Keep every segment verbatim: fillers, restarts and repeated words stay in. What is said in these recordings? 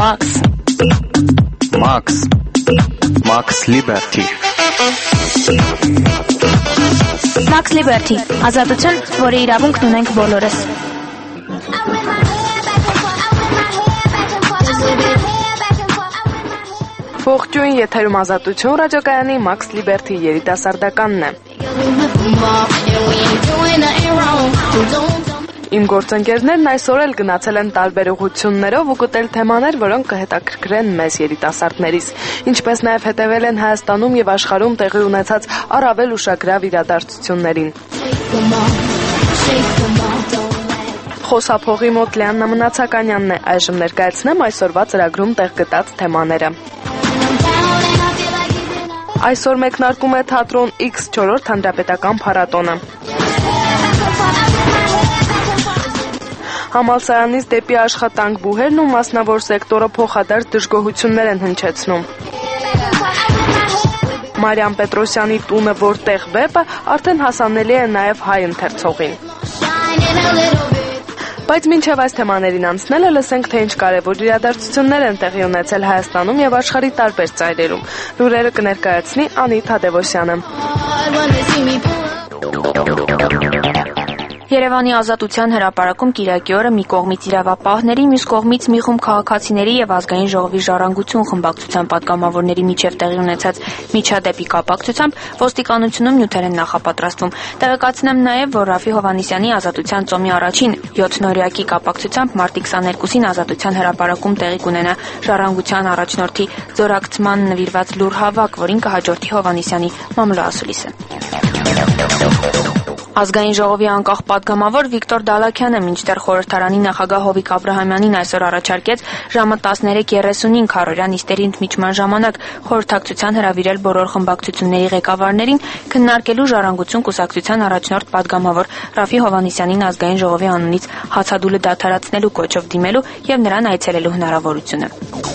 Max Max Max Liberty Max Liberty ազատություն, որի իրավունքն ունենք բոլորս։ Ողջույն, եթերում ազատություն ռադիոկայանի Max Liberty երիտասարդականն է։ Իմ գործընկերներն այսօր էլ գնացել են տարբեր ուղղություններով ու գտել թեմաներ, որոնք կհետաքրքրեն մեզ երիտասարդներից, ինչպես նաև հետևել են Հայաստանում եւ աշխարհում տեղի ունեցած առավել ուշագրավ իրադարձություններին։ Խոսափողի մոտ Լիաննա Մնացականյանն է, այժմ ներկայացնեմ այսօրվա ծրագրում տեղ գտած թեմաները։ Այսօր մեկնարկում է թատրոն X չորրորդ հանրապետական փառատոնը։ Համալսարանից դեպի աշխատանք բուհերն ու մասնավոր սեկտորը փոխադարձ դժգոհություններ են հնչեցնում։ Մարիամ Պետրոսյանի տունը որտեղ վեպը արդեն հասանելի է նաև հայ ընթերցողին։ Բայց մինչև այս թեմաներին անցնելը լսենք, թե ինչ կարևոր իրադարձություններ են տեղի ունեցել Հայաստանում եւ աշխարհի տարբեր ծայրերում։ Լուրերը կներկայացնի Անի Թադևոսյանը։ Երևանի Ազատության հրապարակում Կիրակի օրը մի կողմից իրավապահների, մյուս կողմից մի խումբ քաղաքացիների եւ ազգային ժողովի ժառանգություն խմբակցության պատգամավորների միջև տեղի ունեցած միջադեպի կապակցությամբ ոստիկանությունում նյութեր են նախապատրաստվում։ Տեղեկացնեմ նաեւ, որ Ռաֆի Հովհաննիսյանի Ազատության ծոմի առաջին յոթնօրյակի կապակցությամբ մարտի քսաներկուսին Ազատության հրապարակում տեղի կունենա ժառանգության առաջնորդի զորակցման նվիրված լուր հավաք, որին կհաջորդի Հովհաննիսյանի մամլոասուլիսը։ Ազգային ժողովի անկախ պատգամավոր Վիկտոր Դալաքյանը մինչդեռ խորհրդարանի նախագահ Հովիկ Աբրահամյանին այսօր առաջարկեց ժամը տասներեք երեսունին քառորյա նիստերի ընդմիջման ժամանակ խորհրդակցության հրավիրել բոլոր խմբակցությունների ղեկավարներին քննարկելու ժառանգություն կուսակցության առաջնորդ պատգամավոր Ռաֆի Հովհաննիսյանին ազգային ժողովի անունից հացադուլը դադարեցնելու կոչով դիմելու եւ նրան այցելելու հնարավորությունը։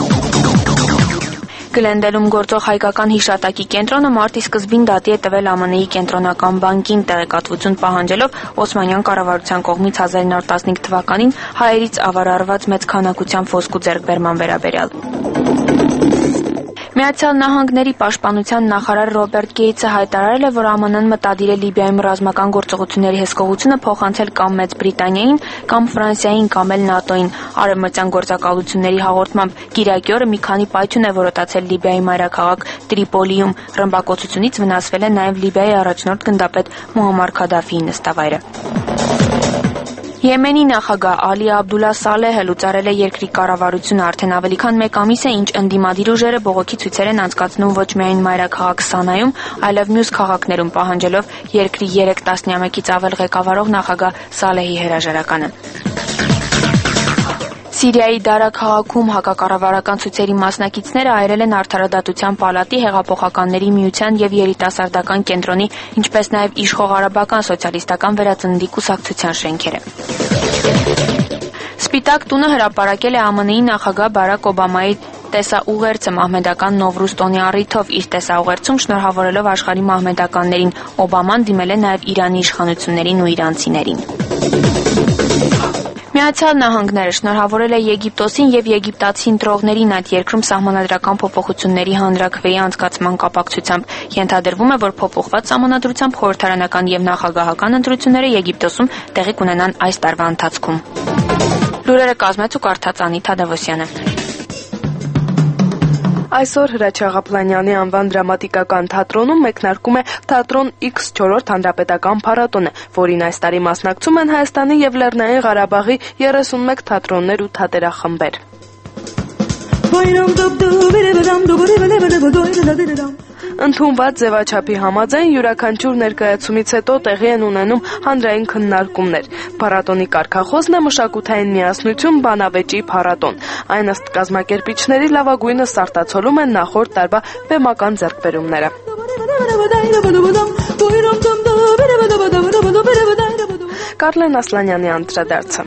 Գլենդելում գործող հայկական հիշատակի կենտրոնը մարտի սկզբին դատի է տվել Է Մ Ն-ի կենտրոնական բանկին տեղեկատվություն պահանջելով Օսմանյան կառավարության կողմից հազար իննսուն տասնհինգ թվականին հայերից ավարարված մեծ քանակությամբ ոսկու ձեռքբերման վերաբերյալ։ Միացյալ Նահանգների պաշտպանության նախարար Ռոբերտ Գեյթսը հայտարարել է, որ Է Մ Ն-ն մտադիր է Լիբիայում ռազմական գործողությունների հսկողությունը փոխանցել կամ Մեծ Բրիտանիային, կամ Ֆրանսիային, կամ էլ ՆԱՏՕ-ին։ Արևմտյան գործակալությունների հաղորդմամբ Կիրակի օրը մի քանի պայթյուն է որոտացել Լիբիայի մայրաքաղաք Տրիպոլիում։ Ռմբակոծությունից վնասվել է նաև Լիբիայի առաջնորդ գնդապետ Մուամմար Քադաֆիի նստավայրը։ Եմենի նախագահ Ալի Աբդուլլա Սալեհը լուծարել է երկրի կառավարությունը արդեն ավելի քան մեկ ամիս է, ինչ ընդդիմադիր ուժերը բողոքի ցույցեր են անցկացնում ոչ միայն մայրաքաղաք Սանայում, այլև մյուս քաղաքներում, պահանջելով երկրի երեք տասնյամյակից ավել ղեկավարող նախագահ Սալեհի հրաժարականը։ Սիրիայի Դարա քաղաքում հակակառավարական ցույցերի մասնակիցները այրել են Արդարադատության պալատի, Հեղափոխականների միության եւ երիտասարդական կենտրոնի, ինչպես նաեւ Իշխող արաբական սոցիալիստական վերածննդի կուսակցության շենքերը։ Սպիտակ տունը հրապարակել է Է Մ Ն-ի նախագահ Բարակ Օբամայի տեսաուղերձը մահմեդական Նովրուզ տոնի առիթով։ Իր տեսաուղերձում շնորհավորելով աշխարհի մահմեդականներին, Օբաման դիմել է նաեւ Իրանի իշխանություններին ու իրանցիներին։ Միացյալ Նահանգները շնորհավորել է Եգիպտոսին եւ եգիպտացի ընտրողներին այդ երկրում սահմանադրական փոփոխությունների հանրաքվեի անցկացման կապակցությամբ։ Ենթադրվում է, որ փոփոխված սահմանադրությամբ խորհրդարանական եւ նախագահական ընտրությունները Եգիպտոսում տեղի կունենան այս տարվա ընթացքում։ Լուրերը կազմեց ու կարդաց Անի Թադևոսյանը։ Այսօր Հրաչյա Ղափլանյանի անվան դրամատիկական թատրոնում մեկնարկում է թատրոն X չորրորդ հանրապետական փառատոնը, որին այս տարի մասնակցում են Հայաստանի եւ Լեռնային Ղարաբաղի երեսունմեկ թատրոններ ու թատերախմբեր։ Ընդունված ձևաչափի համաձայն յուրաքանչյուր ներկայացումից հետո տեղի են ունենում հանրային քննարկումներ։ Փառատոնի կարգախոսն է մշակութային միասնություն, բանավեճի փառատոն։ Այն ըստ կազմակերպիչների լավագույնս արտացոլում են նախորդ տարվա բեմական ձեռքբերումները։ Կարլեն Ասլանյանի անդրադարձը։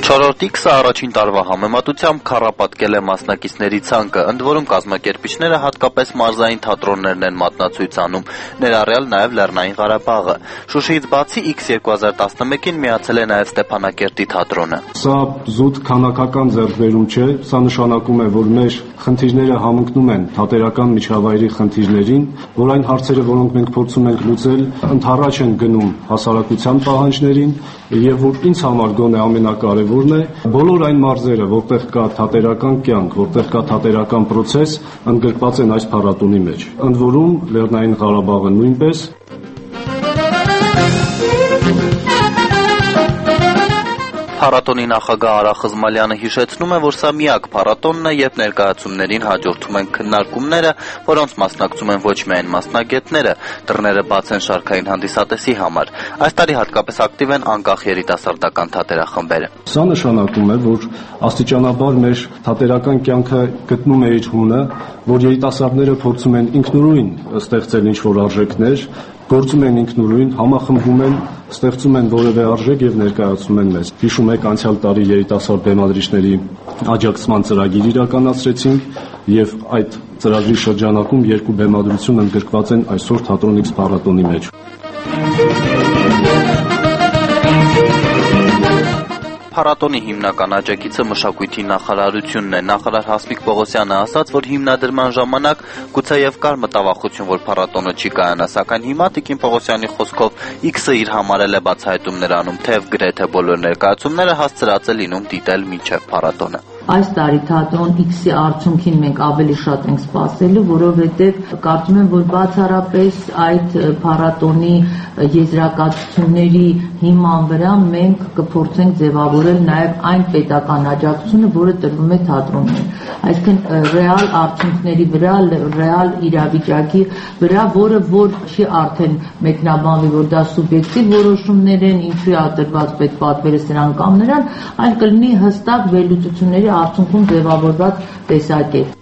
Չորրորդ X-ը առաջին տարվա համեմատությամբ քառապատկել է մասնակիցների ցանկը, ընդ որում կազմակերպիչները հատկապես մարզային թատրոններն են մատնացույց անում, ներառյալ նաև Լեռնային Ղարաբաղը։ Շուշիից բացի X երկու հազար տասնմեկին միացել է նաև Ստեփանակերտի թատրոնը։ Սա զուտ քանակական ձեռքբերում չէ, սա նշանակում է, որ մեր խնդիրները համընկնում են թատերական միջավայրի խնդիրներին, որ այն հարցերը, որոնք մենք փորձում ենք լուծել, ընդառաջ են գնում հասարակության պահանջներին, եւ որ ինձ համար գոնե ամենակարևորն է, բոլոր այն մարզերը, որտեղ կա թատերական կյանք, որտեղ կա թատերական process, ընդգրկված են այս փառատոնի մեջ։ Ընդ որում Լեռնային Ղարաբաղը նույնպես։ Փառատոնի նախագահ Արա Խզմալյանը հիշեցնում է, որ սա միակ փառատոնն է, երբ ներկայացումներին հաջորդում են քննարկումները, որոնց մասնակցում են ոչ միայն մասնագետները, դռները բաց են շարքային հանդիսատեսի համար։ Այս տարի հատկապես ակտիվ են անկախ երիտասարդական թատերախմբերը։ Սա նշանակում է, որ աստիճանաբար մեր թատերական կյանքը գտնում է իր հունը, որ երիտասարդները փորձում են ինքնուրույն ստեղծել ինչ-որ արժեքներ, գործում են ինքնուրույն, համախմբվում են, ստեղծում են որևէ արժեք եւ ներկայացնում են մեզ։ Հիշում եք, անցյալ տարի երիտասարդ բեմադրիչների աջակցման ծրագիր իրականացրեցինք եւ այդ ծրագրի շրջանակում երկու բեմադրություն ընդգրկված են այսօր Թատրոն X փառատոնի մեջ։ Փառատոնի հիմնական աջակիցը մշակույթի նախարարությունն է։ Նախարար Հասմիկ Պողոսյանը ասաց, որ հիմնադրման ժամանակ գուցեև կար մտավախություն, որ փառատոնը չի կայանա, սակայն հիմա Տիկին Պողոսյանի խոսքով X-ը իր համարել է բացահայտումներ անում, թեև գրեթե բոլոր ներկայացումները հասցրած է լինում դիտել մինչև փառատոնը։ Այս տարի Թատրոն X-ի արդյունքին մենք ավելի շատ ենք սպասելու, որովհետև կարծում եմ, որ բացառապես այդ փառատոնի եզրակացությունների հիման վրա մենք կփորձենք ձևավորել նաև այն պետական աջակցությունը, որը տրվում է թատրոնին։ Այսինքն ռեալ արդյունքների վրա, ռեալ իրավիճակի վրա, որը որ չի արդեն մեկնաբանվի, որ դա սուբյեկտիվ որոշումներ են, ինչու է տրված պետպատվերը սրան կամ նրան, այլ կլինի հստակ վերլուծությունների արդյունքում ձևավորված տեսակետ։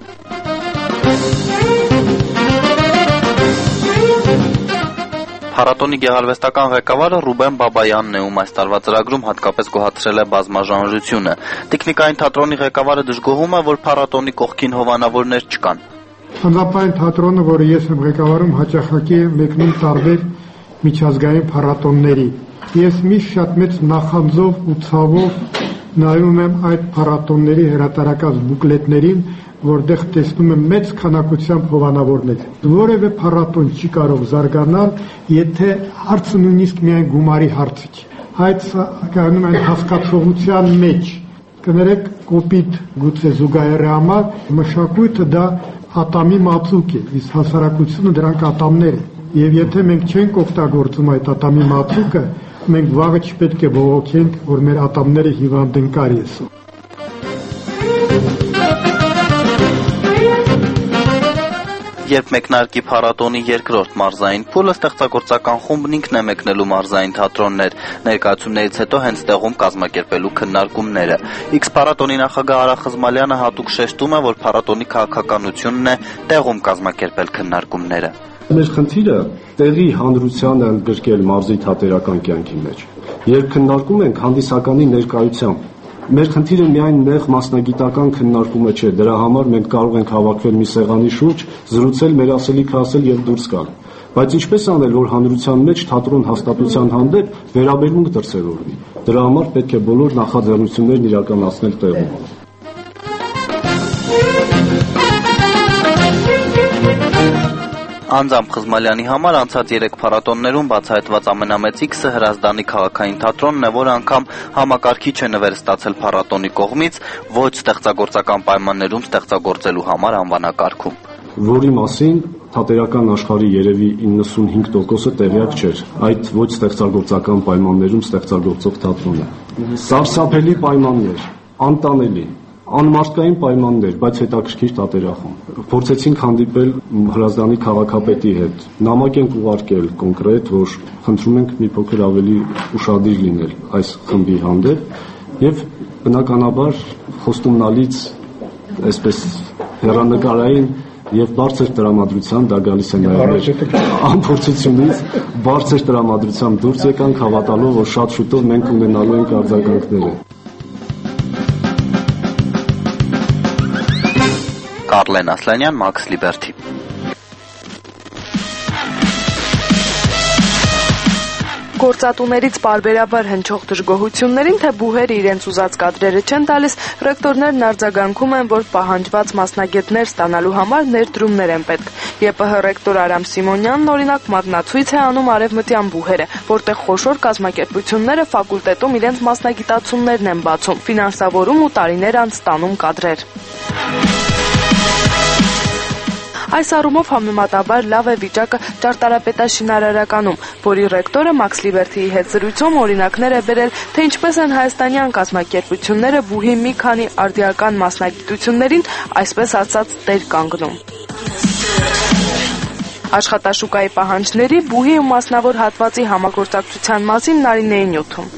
Փառատոնի գեղարվեստական ղեկավարը Ռուբեն Բաբայանն է, ում այս տարվա ծրագրում հատկապես գոհացրել է բազմաժանրությունը։ Տիկնիկային թատրոնի ղեկավարը դժգոհում է, որ փառատոնի կողքին հովանավորներ չկան։ Հանրապետային թատրոնը, որը ես եմ ղեկավարում, հաճախակի է մեկնում տարբեր միջազգային փառատոնների։ Ես միշտ շատ մեծ նախանձով ու ցավով նայում եմ այդ փառատոնների հրատարակած բուկլետներին, որտեղ տեսնում եմ մեծ քանակությամբ հովանավորներ։ Որևէ փառատոն չի կարող զարգանալ, եթե հարցը նույնիսկ միայն գումարի հարցը չի։ Այդ կայանում այն հասկացողության մեջ, կներեք կոպիտ գուցե զուգահեռի համար, մշակույթը դա ատամի մածուկ է, իսկ հասարակությունը դրանք ատամներ են։ Եվ եթե մենք չենք օգտագործում այդ ատամի մածուկը, մենք վաղը չպետք է բողոքենք, որ մեր ատամները հիվանդ են կարիեսով։ Երբ մեկնարկի փառատոնի երկրորդ մարզային փուլը, ստեղծագործական խումբն ինքն է մեկնելու մարզային թատրոններ, ներկայացումներից հետո հենց տեղում կազմակերպելու քննարկումները։ X փառատոնի նախագահ Արա Խզմալյանը հատուկ շեշտում է, որ փառատոնի քաղաքականությունն է տեղում կազմակերպել քննարկումները։ Մեր խնդիրը տեղի հանրությանը ընդգրկել մարզի թատերական կյանքի մեջ։ Երբ քննարկում ենք հանդիսականի ներկայությամբ, մեր խնդիրը միայն նեղ մասնագիտական քննարկումը չէ, դրա համար մենք կարող ենք հավաքվել մի սեղանի շուրջ, զրուցել, մեր ասելիքը ասել եւ դուրս գալ։ Բայց ինչպես անել, որ հանրության մեջ թատրոն հաստատության հանդեպ վերաբերմունք դրսևորվի։ Դրա համար պետք է բոլոր նախաձեռնություններն իրականացնել տեղում։ Անձամբ Խզմալյանի համար անցած երեք փառատոններում բացահայտված ամենամեծ X-ը Հրազդանի քաղաքային թատրոնն է, որը անգամ համակարգիչ է նվեր ստացել փառատոնի կողմից ոչ ստեղծագործական պայմաններում ստեղծագործելու համար անվանակարգում։ Որի մասին թատերական աշխարհի երևի իննսունհինգ տոկոսը տեղյակ չէր, այդ ոչ ստեղծագործական պայմաններում ստեղծագործող թատրոնը։ Սարսափելի պայմաններ, անտանելի, անմարդկային պայմաններ, բայց հետաքրքիր թատերախումբ։ Փորձեցինք հանդիպել Հրազդանի քաղաքապետի հետ, նամակ ենք ուղարկել կոնկրետ, որ խնդրում ենք մի փոքր ավելի ուշադիր լինել այս խմբի հանդեպ եւ բնականաբար խոստումնալից այսպես հեռանկարային եւ բարձր տրամադրության դա գալիս է նաեւ ամփոփությունից բարձր տրամադրությամբ դուրս եկանք հավատալով, որ շատ շուտով մենք ունենալու ենք արձագանքները։ Կարլեն Ասլանյան, Max Liberty։ Գործատուներից պարբերաբար հնչող դժգոհություններին, թե բուհերը իրենց ուզած կադրերը չեն տալիս, ռեկտորներն արձագանքում են, որ պահանջված մասնագետներ ստանալու համար ներդրումներ են պետք։ ԵՊՀ ռեկտոր Արամ Սիմոնյանն օրինակ մատնացույց է անում արևմտյան բուհերը, որտեղ խոշոր կազմակերպությունները ֆակուլտետում իրենց մասնագիտացումներն են բացում, ֆինանսավորում ու տարիներ անց ստանում կադրեր։ Այս առումով համեմատաբար լավ է վիճակը ճարտարապետաշինարարականում, որի ռեկտորը Max Liberty-ի հետ զրույցում օրինակներ է բերել, թե ինչպես են հայաստանյան կազմակերպությունները բուհի մի քանի արդիական մասնագիտություններին, այսպես ասած, տեր կանգնում։ Աշխատաշուկայի պահանջների, բուհի ու մասնավոր հատվածի համագործակցության մասին Նարինեի նյութում։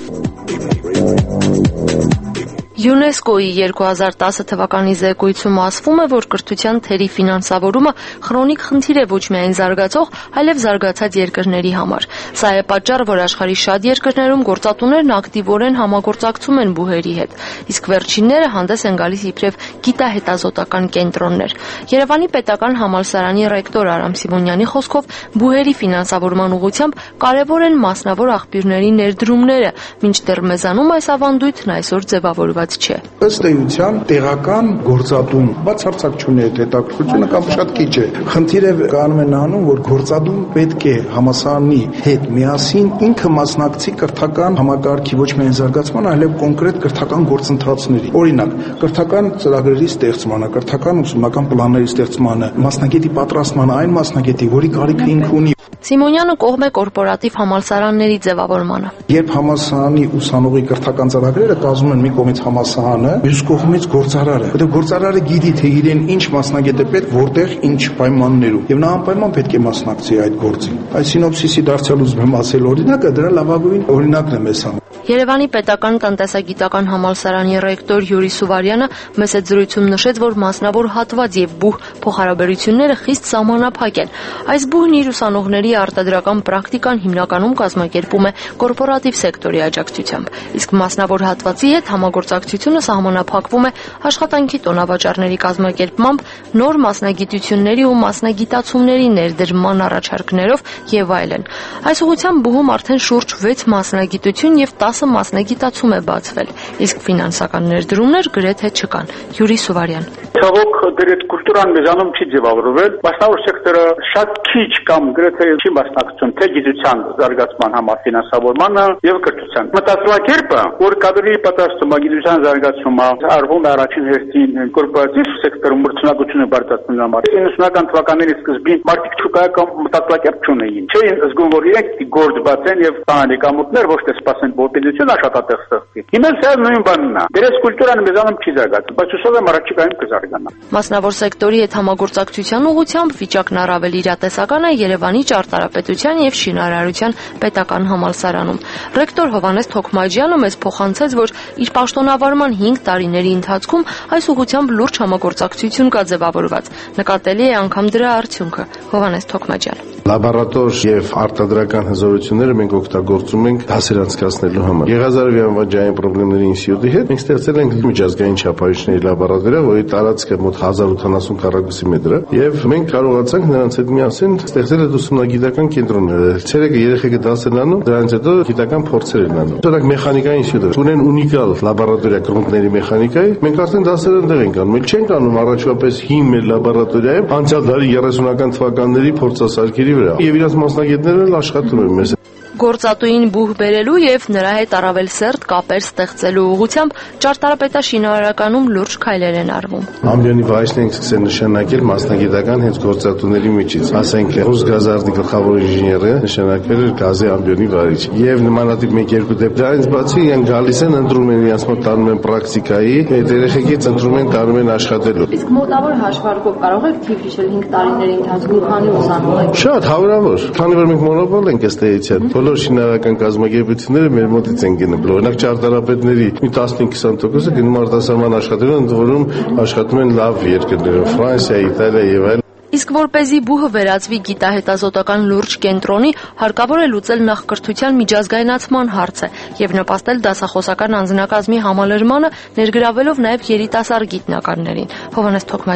ՅՈՒՆԵՍԿՕ-ի երկու հազար տասը թվականի զեկույցում ասվում է, որ կրթության թերի ֆինանսավորումը քրոնիկ խնդիր է ոչ միայն զարգացող, այլև զարգացած երկրների համար։ Սա է պատճառը, որ աշխարհի շատ երկրներում գործատուներն ակտիվորեն համագործակցում են բուհերի հետ, իսկ վերջինները հանդես են գալիս իբրև գիտահետազոտական կենտրոններ։ Երևանի պետական համալսարանի ռեկտոր Արամ Սիմոնյանի խոսքով բուհերի ֆինանսավորման ուղղությամբ կարևոր են մասնավոր աղբյուրների ներդրումները, մինչդեռ մեզանում այս ավանդույթն այսօր ձևավորված չէ։ Ըստ էության տեղական գործատուն բացարձակ չունի այդ հետաքրքրությունը կամ շատ քիչ է։ Խնդիրը կանում է նրանում, որ գործատուն պետք է համասարանի հետ միասին ինքը մասնակցի կրթական համակարգի ոչ միայն զարգացման, այլև կոնկրետ կրթական գործընթացների։ Օրինակ, կրթական ծրագրերի ստեղծմանը, կրթական ուսումնական պլանների ստեղծմանը, մասնագետի պատրաստմանը, այն մասնագետի, որի կարիքը ինքը ունի։ Սիմոնյանը կողմ է կորպորատիվ համալսարանների ձևավորմանը։ Երբ համալսարանի ուսանողի կրթական ծրագրերը կազմում են մի կողմից համալսարանը, մյուս կողմից գործարարը, որտեղ գործարարը գիտի, թե իրեն ինչ մասնագետ է պետք, որտեղ ինչ պայմաններում, եւ նա անպայման պետք է մասնակցի այդ գործին։ Այս սինոպսիսի դարձյալ ուզում եմ ասել օրինակը, դրա լավագույն օրինակն է մեզ համար։ Երևանի պետական տնտեսագիտական համալսարանի ռեկտոր Յուրի Սուվարյանը մեծ զրույցում նշեց, որ մասնավոր հատված եւ բուհ փոխհարաբերությունները խիստ սահմանափակ են։ Այս բուհն իր ուսանողների արտադրական պրակտիկան հիմնականում կազմակերպում է կորպորատիվ սեկտորի աջակցությամբ, իսկ մասնավոր հատվածի հետ համագործակցությունը սահմանափակվում է աշխատանքի տոնավաճառների կազմակերպմամբ, նոր մասնագիտությունների ու մասնագիտացումների ներդրման առաջարկներով եւ այլն։ Այս ուղղությամբ բուհում արդեն շուրջ վեց մասնագիտություն եւ տասը մասնագիտացում է բացվել, իսկ ֆինանսական ներդրումներ գրեթե չկան։ Յուրի Սուվարյան։ Ցավոք դեր այդ կուլտուրան մեզանում չի ձևավորվել, մասնավոր սեկտորը շատ քիչ կամ գրեթե չի մասնակցում թե գիտության զարգացման համար ֆինանսավորմանը եւ կրթության։ Մտածելակերպը, որ կադրի պատրաստումը, գիտության զարգացումը արվում է առաջին հերթին կորպորատիվ սեկտորում մրցունակությունը բարձրացնելու համար։ իննսունական թվականների սկզբին մարդիկ չկայական մտածելակերպ չունեին։ Չէին զգում, որ իրենք գործ բացեն եւ տանալի կամուտներ ոչ թե սպասեն բովբեդություն աշխատատեղ ստեղծի։ Հիմա սա նույն բանն է։ Դերես կուլտուրան մեզանում չի զարգացել, բայց հուսով եմ առաջիկայում կզարգանա։ Մասնավոր սեկտորի հետ համագործակցության ուղղությամբ վիճակն առավել իրատեսական է Երևանի ճարտարապետության եւ շինարարության պետական համալսարանում։ Ռեկտոր Հովհաննես Թոքմաջյանը մեզ փոխանցեց, որ իր պաշտոնավարման հինգ տարիների ընթացքում այս ուղղությամբ լուրջ համագործակցություն կա ձևավորված։ Նկատելի է անգամ դրա արդյունքը։ Հովհաննես Թոքմաջյան։ Լաբորատոր եւ արտադրական հզորությունները մենք օգտագործում ենք դասեր անցկացնելու համար։ Եղազարովի անվաճային խնդիրների ինստիտուտի հետ մենք ստեղծել ենք միջազգային չափանիշների լաբորատորիա, որի տարածքը մոտ հազար ութանասուն քառակուսի մետր է, եւ մենք կարողացանք նրանց հետ միասին ստեղծել այդ ուսումնագիտական կենտրոնները։ Ցերեկը երեխեքը դաս են անում, դրանից հետո գիտական փորձեր են անում։ Դրանք մեխանիկայի ինստիտուտ ունեն ունիկալ լաբորատորիա կրունտների մեխանիկայի, մենք արդեն դասեր ընդեղ ենք անում։ Մենք չենք անում առաջվապես հիմն մեր լաբորատորիայում անցյալ դարի երեսունական թվականների փորձասարքերի վրա։ Եվ իրաց մասնագետներն էլ աշխատում են մեզ։ Գործատուին բուհ բերելու եւ նրա հետ առավել սերտ կապեր ստեղծելու ուղղությամբ ճարտարապետաշինարարականում լուրջ քայլեր են արվում։ Ամբիոնի վայրն ենք սկսել նշանակել մասնագիտական հենց գործատուների միջից։ Ասենք Ռուսգազարդի գլխավոր ինժեները նշանակվել էր գազի ամբիոնի վարիչ։ Եվ նմանատիպ մեկ-երկու դեպք դրանից բացի իրենք գալիս են ընտրում են իրենց մոտ տանում են պրակտիկայի, այդ երեխեքից ընտրում են տանում են աշխատելու։ Իսկ մոտավոր հաշվարկով կարող եք թիվ հիշել հինգ տարիների ընթացքում քանի ուսանող եք։ Շատ հարյուրավոր։ Քանի որ մենք մոնոպոլ ենք ըստ էության։ Բոլոր շինարարական կազմակերպությունները մեր մոտից են գնում։ Օրինակ ճարտարապետների մի տասնհինգ-քսան տոկոսը գնում արտասահման աշխատելու, ընդ որում աշխատում են լավ երկրներում՝ Ֆրանսիա, Իտալիա եւ այլն։ Իսկ որպեսզի բուհը վերածվի գիտահետազոտական լուրջ կենտրոնի, հարկավոր է լուծել նախ կրթության միջազգայնացման հարցը եւ նպաստել դասախոսական անձնակազմի համալրմանը, ներգրավելով նաեւ երիտասարդ գիտնականներին։ Հովհաննես Թոքմաջյան։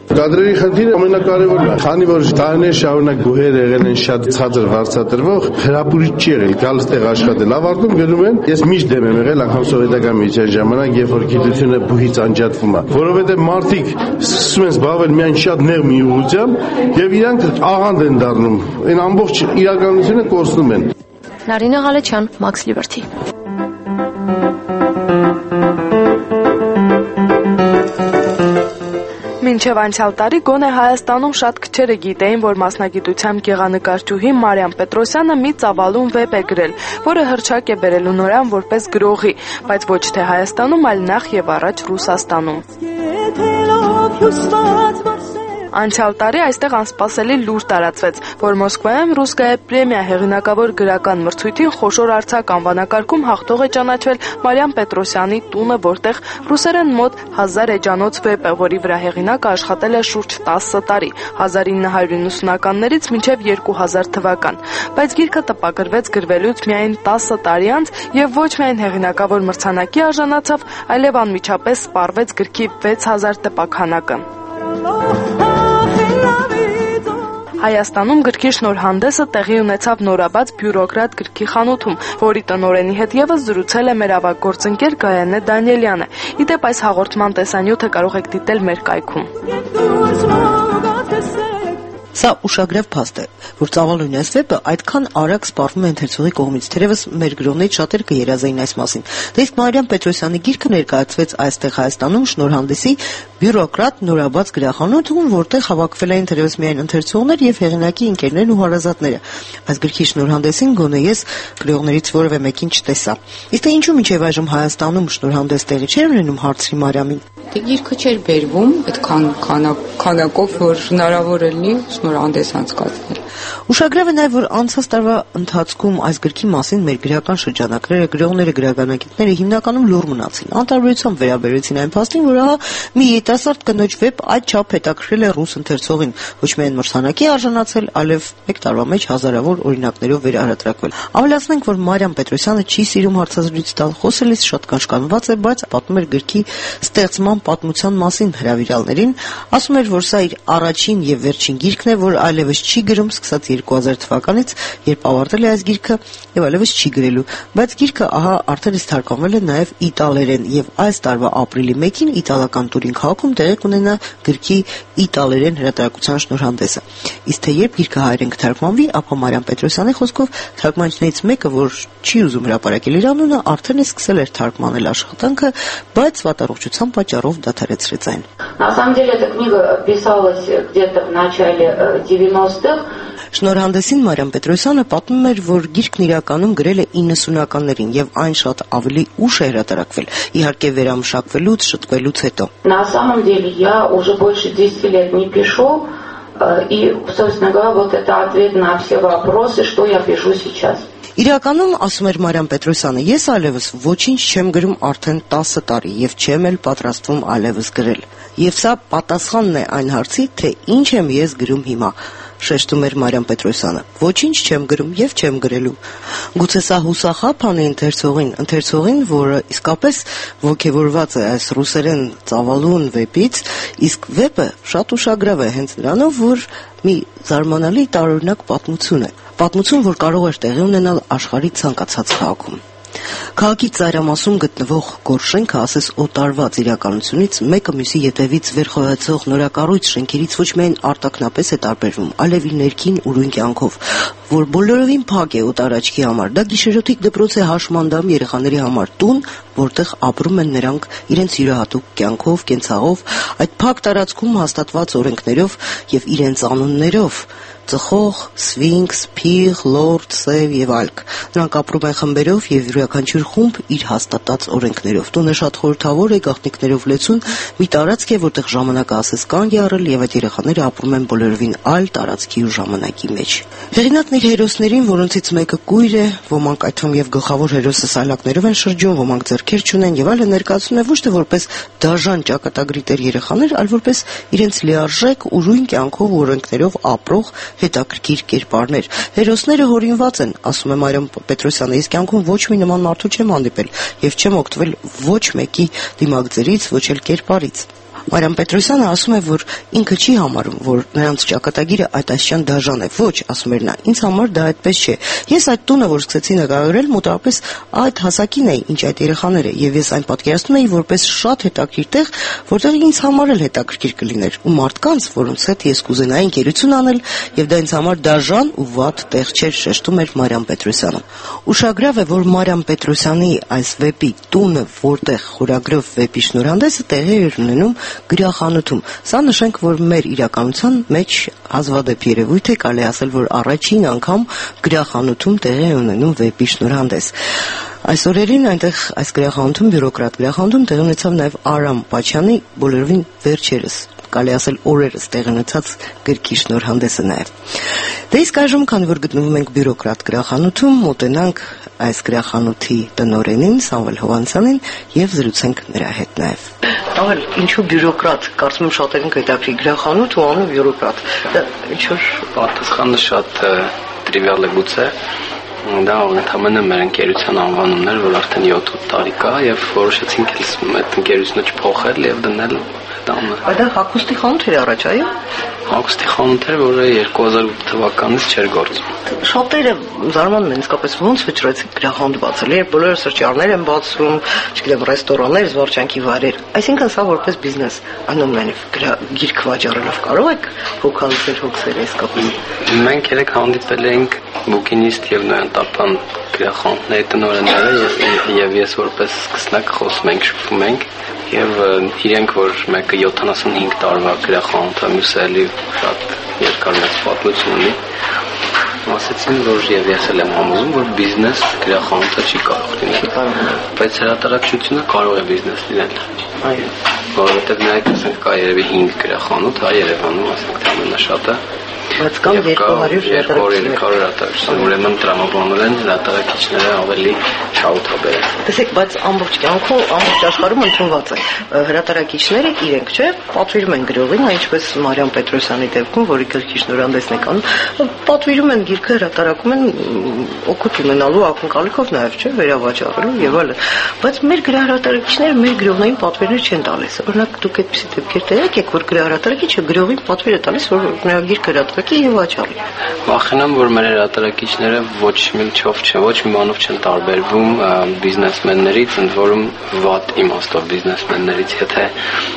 Կադրերի խնդիրը ամենակարևորն է, քանի որ տարիներ շարունակ գոհեր եղել են շատ ցածր վարձատրվող, հրապուրիչ չի եղել, գալս տեղ աշխատել, ավարտում գնում են, ես միշտ դեմ եմ եղել անգամ սովետական միության ժամանակ, երբ որ գիտությունը բուհից անջատվում է, որովհետև մարդիկ սկսում են զբաղվել միայն շատ նեղ մի ուղղությամբ եւ իրանք աղանդ են դառնում, այն ամբողջ իրականությունը կորցնում են։ Նարինե Ղալեչյան, Max Liberty։ Մինչև անցյալ տարի գոնե Հայաստանում շատ քչերը գիտեին, որ մասնագիտությամբ գեղանկարչուհի Մարիամ Պետրոսյանը մի ծավալուն վեպ է գրել, որը հռչակ է բերելու նորան որպես գրողի, բայց ոչ թե Հայաստանում, այլ նախ եւ առաջ Ռուսաստանում։ Անցյալ տարի այստեղ անսպասելի լուր տարածվեց, որ Մոսկվայում Ռուսկայա պրեմիա հեղինակավոր գրական մրցույթին խոշոր արձակ անվանակարգում հաղթող է ճանաչվել Մարիամ Պետրոսյանի տունը, որտեղ ռուսերեն մոտ հազար էջանոց վեպ է, որի վրա հեղինակը աշխատել է շուրջ տասը տարի, հազար ինը հարյուր իննսունականներից մինչև երկու հազար թվական, բայց գիրքը տպագրվեց գրվելուց միայն տասը տարի անց եւ ոչ միայն հեղինակավոր մրցանակի արժանացավ, այլև անմիջապես սպառվեց գրքի վեց հազար տպաքանակը։ Հայաստանում գրքի շնորհանդեսը տեղի ունեցավ նորաբաց բյուրոկրատ գրքի խանութում, որի տնօրենի հետ եւս զրուցել է մեր ավագ գործընկեր Գայանե Դանիելյանը։ Իդեպ այս հաղորդման տեսանյութը կարող եք դիտել մեր կայքում։ Սա ուշագրավ փաստ է, որ ծավալուն այս վեպը այդքան արագ սպառվում է ընթերցողի կողմից, թերևս մեր գրողներից շատերը կերազեին այս մասին։ Դե իսկ Մարիամ Պետրոսյանի գիրքը ներկայացվեց այստեղ Հայաստանում շնորհանդեսի բյուրոկրատ նորաբաց գրախանութում, որտեղ հավաքվել էին թերևս միայն ընթերցողներ եւ հեղինակի ընկերներն ու հարազատները։ Այս գրքի շնորհանդեսին գոնե ես գրողներից որևէ մեկին չտեսա։ Իսկ թե ինչու մինչեւ այժմ Հայաստանում շնորհանդես տեղի չէր ունենում, հարցրի Մարիամին։ Դե գիրքը չէր բերվում այդքան քանակով, որ հնարավոր է լինի շնորհանդես անցկացնել։ Ուշագրավ է նաև, որ անցած տարվա ընթացքում այս գրքի մասին մեր գրական շրջանակները, գրողները, գրականագետները հիմնականում լուռ մնացին։ Անտարբերությամբ վերաբերեցին այն փաստին, որ ահա մի երիտասարդ կնոջ վեպ այդչափ հետաքրքրել է ռուս ընթերցողին, ոչ միայն մրցանակի արժանացել, այլև մեկ տարվա մեջ հազարավոր օրինակներով վերահրատարակվել։ Ավելացնենք, որ Մարիամ Պետրոսյանը չի սիրում հարցազրույց տալ, խոսելիս շատ կաշկանդված է, բայց պատմում էր գրքի ստեղծման պատմության մասին հրավիրալներին, ասում էր, որ սա իր առաջին եւ վերջին գիրքն է, որ այլևս չի գրում, սկսած երկու հազար թվականից, երբ ավարտել է այս գիրքը եւ այլևս չի գրելու, բայց գիրքը ահա արդեն իսկ թարգմանվել է նաեւ իտալերեն եւ այս տարվա ապրիլի մեկին իտալական Տուրին քաղաքում տեղի կունենա գրքի իտալերեն հրատարակության շնորհանդեսը։ Իսկ թե երբ գիրքը հայերեն կթարգմանվի, ապա Մարիամ Պետրոսյանի խոսքով թարգմանիչներից մեկը, որ չի ուզում հրապարակել իր անունը, արդեն է սկսել էր թարգմանել աշխատանքը, բայց վատառողջության պատճառով դադարեցրեց այն։ На самом деле эта книга писалась где-то в начале девяностых. Շնորհանդեսին Մարիամ Պետրոսյանը պատմում էր, որ գիրքն իրականում գրել է իննսունականներին եւ այն շատ ավելի ուշ է հրատարակվել, իհարկե վերամշակվելուց, շտկվելուց հետո։ На самом деле я уже больше десяти лет не пишу, и, собственно говоря, вот это ответ на все вопросы, что я пишу сейчас. Իրականում, ասում էր Մարիամ Պետրոսյանը, ես այլևս ոչինչ չեմ գրում արդեն տասը տարի եւ չեմ էլ պատրաստվում այլևս գրել։ Եվ սա պատասխանն է այն հարցի, թե ինչ եմ ես գրում հիմա, շեշտում էր Մարիամ Պետրոսյանը։ Ոչինչ չեմ գրում եւ չեմ գրելու։ Գուցե սա հուսախաբ անի ընթերցողին, ընթերցողին, որը իսկապես ոգևորված է այս ռուսերեն ծավալուն վեպից, իսկ վեպը շատ ուշագրավ է հենց նրանով, որ մի զարմանալի տարօրինակ պատմություն է։ Պատմություն, որ կարող էր տեղի ունենալ աշխարհի ցանկացած քաղաքում։ Քաղաքի ծայրամասում գտնվող Գորշենքը, ասես օտարված իրականությունից, մեկը մյուսի ետևից վերխոյացող նորակառույց շենքերից ոչ միայն արտաքնապես է տարբերվում, այլև իր ներքին ուրույն կյանքով, որ բոլորովին փակ է օտար աչքի համար։ Դա գիշերօթիկ դպրոց է հաշմանդամ երեխաների համար, տուն, որտեղ ապրում են նրանք իրենց յուրահատուկ կյանքով, կենցաղով, այդ փակ տարածքում հաստատված օրենքներով եւ իրենց անուններով։ Ծխող, սվինքս, փիղ, լորդ, սև եւ այլք։ Նրանք ապրում են խմբերով եւ յուրաքանչյուր խումբ իր հաստատած օրենքներով։ Տունը շատ խորհրդավոր է, գաղտնիքներով լեցուն, մի տարածք է, որտեղ ժամանակը ասես կանգ է առել եւ այդ երեխաները ապրում են բոլորովին այլ տարածքի ու ժամանակի մեջ։ Հեղինակն իր հերոսներին, որոնցից մեկը կույր է, ոմանք այդ թվում եւ գլխավոր հերոսը սայլակներով են շրջում, ոմանք ձեռքեր չունեն եւ այլն, ներկայացնում է ոչ թե որպես դաժան ճակատագրիտեր երեխաներ, այլ որպես իրենց լիարժեք ուրույն կյանքով ու օրենքներով ապրող հետաքրքիր կերպարներ։ Հերոսները հորինված են, ասում է Մարիամ Պետրոսյանը, իսկ կյանքում ոչ մի նման մարդու չեմ հանդիպել եւ չեմ օգտվել ոչ մեկի դիմագծերից, ոչ էլ կերպարից։ Մարիամ Պետրոսյանը ասում է, որ ինքը չի համարում, որ նրանց ճակատագիրը այդ այսչյան դաժան է։ Ոչ, ասում էր նա, ինձ համար դա այդպես չէ։ Ես այդ տունը, որ սկսեցի նկարագրել, մոտավորապես այդ հասակին էի, ինչ այդ երեխաները, եւ ես այն պատկերացնում էի որպես շատ հետաքրքիր տեղ, որտեղ ինձ համար էլ հետաքրքիր կլիներ, ու մարդկանց, որոնց հետ ես կուզենայի ընկերություն անել, եւ դա ինձ համար դաժան ու վատ տեղ չէր, շեշտում էր Մարիամ Պետրոսյանը։ Ուշագրավ է, որ Մարիամ Պետրոսյանի այս վեպի տունը, որտեղ խորագրով վեպի շնորհանդեսը տեղի էր ունենում գրախանութում։ Սա նշենք, որ մեր իրականության մեջ հազվադեպ երևույթ է, կարելի ասել, որ առաջին անգամ գրախանութում տեղի է ունենում վեպի շնորհանդես։ Այս օրերին այնտեղ այս գրախանութում, բյուրոկրատ գրախանութում տեղի ունեցավ նաև Արամ Պաչյանի բոլորովին վերջերս, կարելի ասել օրերս տեղի ունեցած գրքի շնորհանդեսը նաև։ Դե իսկ այժմ, քանի որ գտնվում ենք բյուրոկրատ գրախանութում, մոտենանք այս գրախանութի տնօրենին Սամվել Հովհաննիսյանին եւ զրուցենք նրա հետ նաև։ Ահա ինչու բյուրոկրատ, կարծում եմ շատերին կհետաքրի գրախանութ ու անունը բյուրոկրատ։ Դա ինչու պատասխանը շատ տրիվիալ է գուցե։ Դա ընդհանրապես մեր ընկերության անվանումն էր, որ արդեն յոթ տարի կա եւ որոշեցինք այդ ընկերությունը չփոխել եւ դնել տանը։ Դա հագուստի խանութ էր առաջ, այո։ Հագուստի խանութ էր, որը երկու հազար ութ թվականից չէր գործում։ Շատերը զարմանում են իսկապես ոնց վճռեցիք գրախանութ բացել, երբ բոլորը սրճարաններ են բացում, չգիտեմ, ռեստորաններ, զվարճանքի վայրեր։ Այսինքն սա որպես բիզնես, այնուամենայնիվ գիրք վաճառելով կարող եք հոգալ ձեր հոգսերը իսկապես։ Մենք երեք հանդիպել էինք բուկինիստ եւ նոյանտապան գրախանութների տնօրենները եւ ես որպես սկսնակ խոսում ենք, շփվում ենք եւ իրենք, որ մեկը յոթանասունհինգ տարվա գրախանութ է, մյուսը էլի շատ երկար մեծ պատմություն ունի, ասեցին, որ եւ ես էլ եմ համոզում, որ բիզնես գրախանութը չի կարող լինել, բայց հրատարակչությունը կարող է բիզնես լինել։ Այո, որովհետեւ նայեք, ասենք կա երևի հինգ գրախանութ, հա Երևանում, ասենք ամենաշատը բայց կամ երկու հարյուր հրատարակիչներ, ուրեմն տրամաբանել են հրատարակիչները ավելի շահութաբեր։ Տեսեք, բայց ամբողջ կյանքում, ամբողջ աշխարհում ընդունված է հրատարակիչները իրենք, չէ, պատվիրում են գրողին, ինչպես Մարիամ Պետրոսյանի դեպքում, որի գրքի շնորհանդեսն է կանում, պատվիրում են գիրքը հրատարակում են օգուտ ունենալու ակնկալիքով նաև, չէ, վերավաճառելու եւ այլն։ Բայց մեր գրահրատարակիչները մեր գրողներին պատվերներ չեն տալիս։ Օրինակ դուք այդպիսի դեպքեր տեղյակ եք, որ գրահրատարակիչը գրողին պատվեր է տալիս, որ նրա գիրքը հրատարակի եւ վաճառի։ Վախենամ, որ մեր հրատարակիչները ոչ մի չով չեն, ոչ մի բանով չեն տարբերվում բիզնեսմեններից, ընդ որում վատ իմաստով բիզնեսմեններից, եթե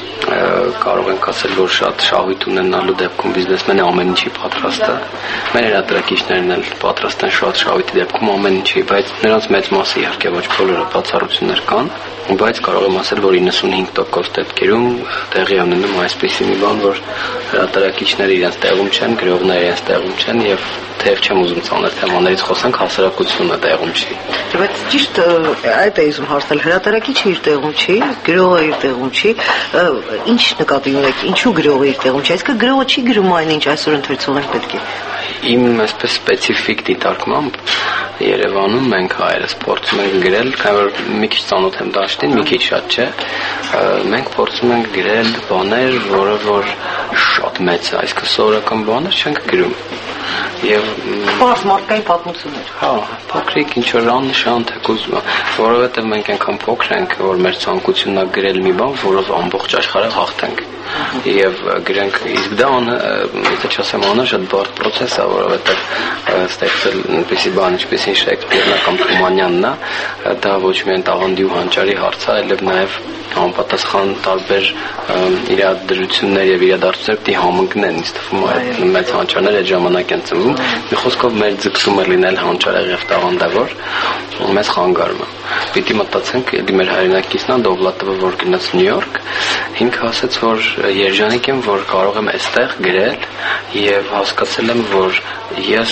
կարող ենք ասել, որ շատ շահույթ ունենալու դեպքում բիզնեսմենը ամեն ինչի պատրաստ է։ Մեր հրատարակիչներն էլ պատրաստ են շատ շահույթի դեպքում ամեն ինչի, բայց նրանց մեծ մասը իհարկե ոչ բոլորը բացառություններ կան, բայց կարող եմ ասել, որ իննսունհինգ տոկոս դեպքերում տեղի ունենում այսպիսի մի բան, որ հրատարակիչները իրենց տեղում չեն, գրողները իրենց տեղում չեն եւ թեև չեմ ուզում ծանր թեմաներից խոսանք, հասարակությունը տեղում չի։ Բայց ճիշտ այդ է ուզում հարցնել, հրատարակիչը իր տեղում չի, գրողը իր տեղում չի, ինչ նկատի ունեք, ինչու գրողը իր տեղում չի, այսինքն գրողը չի գրում այն, ինչ այսօր ընթերցողին պետք է։ Իմ այսպես սպეციფიկ դիտարկմամբ Երևանում մենք հայերս փորձում ենք գրել, քանի որ մի քիչ ծանոթ եմ դաշտին, մի քիչ շատ չէ, մենք փորձում ենք գրել բաներ, որը որ շատ մեծ է, այսինքն սովորական բաներ չենք գրում։ Եվ բարձ մարդկային պատմություններ։ Հա, փոքրիկ ինչ որ աննշան թեկուզ, որովհետև մենք այնքան փոքր ենք, որ մեր ցանկությունն է գրել մի բան, որով ամբողջ աշխարհը հաղթենք։ Եվ գրենք, իսկ դա եթե չասեմ անը շատ բարդ process է, որովհետև ստեղծել այնպիսի բան, ինչպեսին Շեքսպիրն կամ Թումանյանն է, դա ոչ միայն տաղանդի ու հանճարի հարց է, այլև նաև համապատասխան տարբեր իրադարձություններ եւ իրադարձություններ պիտի համընկնեն, ինձ թվում է այդ մեծ հանճարները այդ ժամանակ են ծնվում։ Մի խոսքով մեր ձգտումը լինել հանճարեղ եւ տաղանդավոր մեզ խանգարում է։ Պիտի մտածենք, դի մեր հայրենակիցն է Դովլատովը, որ գնաց Նյու Յորք, ինքը ասաց, որ երջանիկ եմ, որ կարող եմ այստեղ գրել եւ հասկացել եմ, որ ես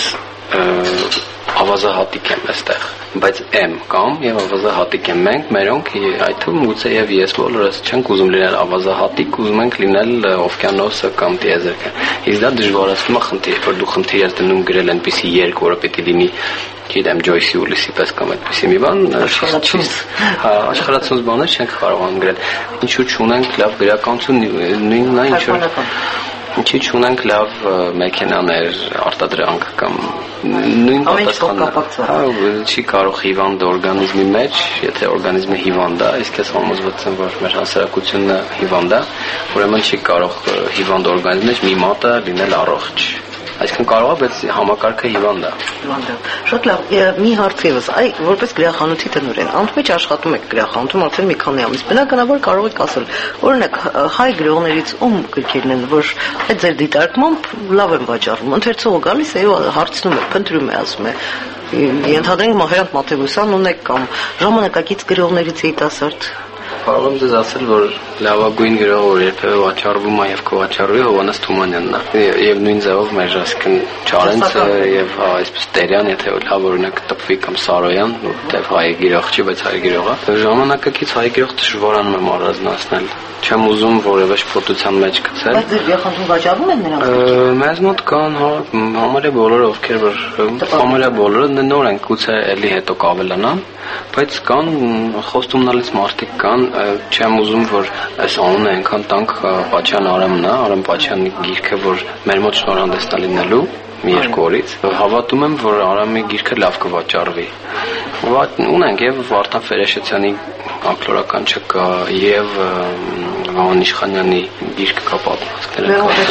ավազահատիկ եմ այստեղ, բայց եմ կամ եւ ավազահատիկ եմ մենք, մերոնք այդ թվում գուցե եւ ես բոլորս չենք ուզում լինել ավազահատիկ, ուզում ենք լինել օվկիանոսը կամ տիեզերքը։ Իսկ դա դժվարացնում է խնդիրը, որ դու խնդիր ես դնում գրել այնպիսի երգ, որը պետք է լինի գիտեմ Ջոյսի Ուլիսի պես կամ այդպիսի մի բան, հա, աշխարհացած բաներ չենք կարողանում գրել։ Ինչու՞ չունենք լավ գրականություն, նույնն է ինչ որ Ինչի՞ չունենք լավ մեքենաներ, արտադրանք կամ նույն պատասխանը։ Հա, չի կարող հիվանդ օրգանիզմի մեջ, եթե օրգանիզմը հիվանդ է, իսկ ես համոզված եմ, որ մեր հասարակությունը հիվանդ է, ուրեմն չի կարող հիվանդ օրգանիզմի մեջ մի մատը լինել առողջ։ Այսինքն կարող է, բայց համակարգը հիվանդ է։ Հիվանդ է։ Շատ լավ, մի հարց եւս, այ որպես գրախանութի տնօրեն, անընդմեջ աշխատում եք գրախանութում արդեն մի քանի ամիս։ Բնականաբար կարող եք ասել, օրինակ, հայ գրողներից ում գրքերն են, որ այդ ձեր դիտարկմամբ լավ են վաճառվում։ Ընթերցողը գալիս է եւ հարցնում է, փնտրում է, ասում է, ենթադրենք Մահերանտ Մաթեոսյան ունեք կամ ժամանակակից գրողներից երիտասարդ։ Կարող եմ ձեզ ասել, որ լավագույն գրողը, որ երբևէ վաճառվում է եւ կվաճառվի, Հովհաննես Թումանյանն է։ Եվ նույն ձևով մեր ասկն Չարենցը եւ այսպես Տերյան, եթե լավ օրինակ տպվի կամ Սարոյան, որտեղ հայ գրող չի, բայց հայ գրող է։ Ժամանակակից հայ գրող դժվարանում եմ առանձնացնել։ Չեմ ուզում որևէ շփոթության մեջ գցել։ Բայց ձեր գրախանութում վաճառվում են նրանք։ Մեզ մոտ կան, հա, համարյա բոլորը, ովքեր որ համարյա բոլորը նոր են, գուցե էլի հետո կավելանան, բայց կան խոստումնալից մարդիկ կան, չեմ ուզում որ այս անունը այնքան տանք Պաչյան Արամն է, Արամ Պաչյանի գիրքը, որ մեր մոտ շնորհանդեսն է լինելու մի երկու օրից։ Հավատում եմ, որ Արամի գիրքը լավ կվաճառվի։ Ունենք եւ Վարդան Ֆերեշեցյանի ակլորական չկա եւ Վահան Իշխանյանի գիրքը կա պատմվածքները։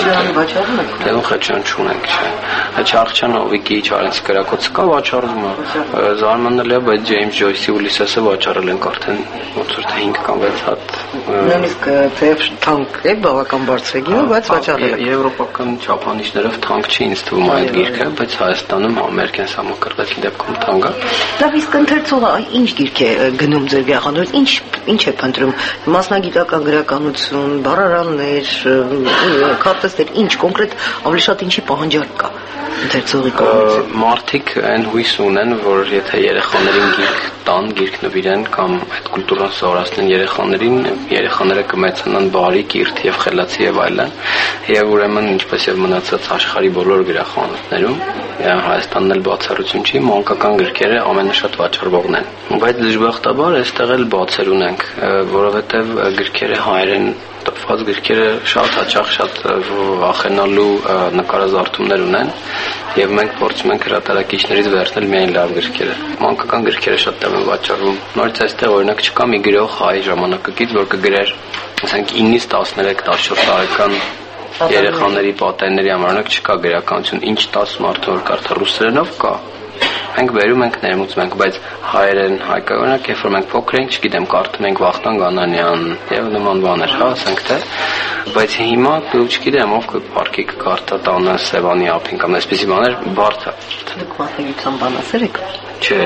Լեոն Խաչյան չունենք, չէ։ Չարխչյան Հովիկի Չարենցի գրակոչը կա վաճառվում է։ Զարմանալի է, բայց Ջեյմս Ջոյսի Ուլիսեսը վաճառել են արդեն ոնց որ թե հինգ կամ վեց հատ։ Նույնիսկ թեև թանկ է, բավական բարձր է գինը, բայց վաճառել է։ Եվրոպական չափանիշներով թանկ չի ինձ թվում այդ գիրքը, բայց Հայաստանում ամերիկյան համակարգի դեպքում թանկ է։ Դա իսկ ընթերցողը ինչ գիրք է գնում ձեր գրախանութում, ինչ ինչ է փնտրում, մասնագիտական գրականություն, բառարաններ, քարտեզներ, ինչ կոնկրետ ավելի շատ ինչի պահանջարկ կա ընթերցողի կողմից։ Մարդիկ այն հույս ունեն, որ եթե երեխաներին գիրք տան, գիրք նվիրեն կամ այդ կուլտուրան սովորացնեն երեխաներին, երեխաները կմեծանան բարի, կիրթ եւ խելացի եւ այլն։ Եվ ուրեմն ինչպես եւ մնացած աշխարհի բոլոր գրախանութներում, Հայաստանն էլ բացառություն չի, մանկական գրքերը ամենաշատ վաճառվողն են։ Բայց դժբախտաբար այստեղ էլ բացեր ունենք, որովհետեւ գրքերը հայերեն տպված գրքերը շատ հաճախ շատ վախենալու նկարազարդումներ ունեն եւ մենք փորձում ենք հրատարակիչներից վերցնել միայն լավ գրքերը։ Մանկական գրքերը շատ տեղ են վաճառվում։ Նորից այստեղ օրինակ չկա մի գրող հայ ժամանակակից, որ կգրեր, ասենք իննից տասներեք տասնչորս տարեկան երեխաների պատերների համար չկա գրականություն, ինչ տաս մարդը որ կարդա ռուսերենով կա։ Մենք վերում ենք ներմուծում ենք, բայց հայերեն, հայկականորեն, երբ որ մենք փոքր ենք, չգիտեմ, կարդում ենք Վախթանգ Անանյան եւ նման բաներ, հա, ասենք թե, բայց հիմա դու չգիտեմ, ով կփարքի կկարդա տանը Սևանի ափին կամ այսպիսի բաներ բարդ է։ Դուք մասնագիտությամբ բանասեր եք։ Չէ,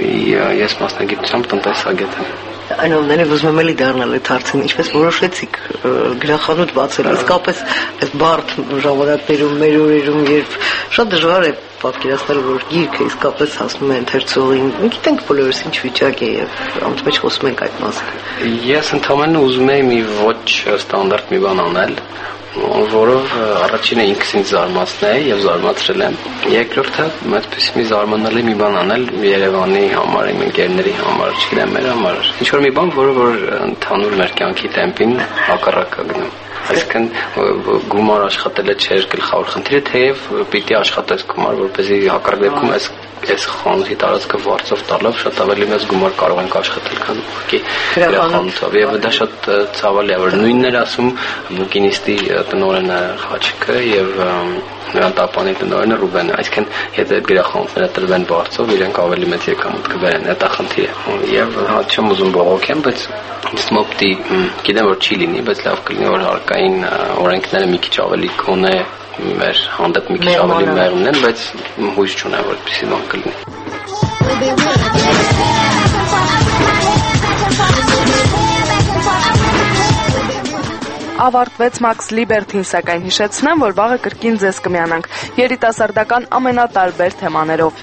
ես մասնագիտությամբ տնտեսագետ եմ։ Այնուամենայնիվ ուզում եմ էլի դառնալ այդ հարցին, ինչպես որոշեցիք գրախանութ բացել, իսկապես այս բարդ ժամանակներում, մեր օրերում, երբ շատ դժվար է պատկերացնել, որ գիրքը իսկապես հասնում է ընթերցողին։ Մենք գիտենք բոլորս ինչ վիճակ է եւ ամենից խոսում ենք այդ մասին։ Ես ընդհանրապես ուզում եի մի ոչ ստանդարտ մի բան անել, որով առաջինը ինքս ինձ զարմացնել եւ զարմացրել եմ։ Երկրորդը այդպես մի զարմանալի մի բան անել Երևանի համար, իմ ընկերների համար, չգիտեմ, մեր համար։ Ինչ որ մի բան, որը որ ընդհանուր մեր կյանքի տեմպին հակառակ է գնում։ Այսինքն գումար աշխատելը չէր գլխավոր խնդիրը, թեև պիտի աշխատես գումար, որպեսզի հակառակ դեպքում այս այս խանութի տարածքը վարձով տալով շատ ավելի մեծ գումար կարող ենք աշխատել, քան ուղղակի գրախանութով։ Եվ դա շատ ցավալի է, որ նույնն էր ասում բուկինիստի տնօրենը Խաչիկը եւ նրան տապանի տնօրենը Ռուբենը։ Այսինքն եթե այդ գրախանութները տրվեն վարձով, իրենք ավելի մեծ եկամուտ կբերեն, դա խնդիր է։ Եվ հա չեմ ուզում բողոքեմ, բայց ինձ մոտ գիտեմ որ չի լինի, բայց լավ կլինի որ հարկային օրենքները մի քիչ ավելի կոնե մեր հանդեպ մի քիչ ավելի մեղմ են, բայց հույս չունեմ որ այդպիսի բան կլինի։ Ավարտվեց Max Liberty-ն, սակայն հիշեցնեմ, որ վաղը կրկին ձեզ կմիանանք երիտասարդական ամենատարբեր թեմաներով։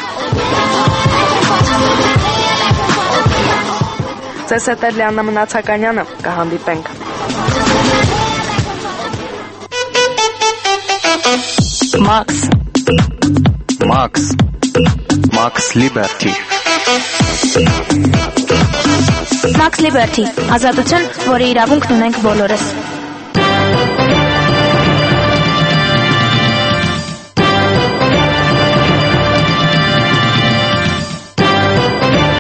Ձեզ հետ է Լիաննա Մնացականյանը, կհանդիպենք։ Max Max Max Liberty Max Liberty, ազատություն, որի իրավունքն ունենք բոլորս։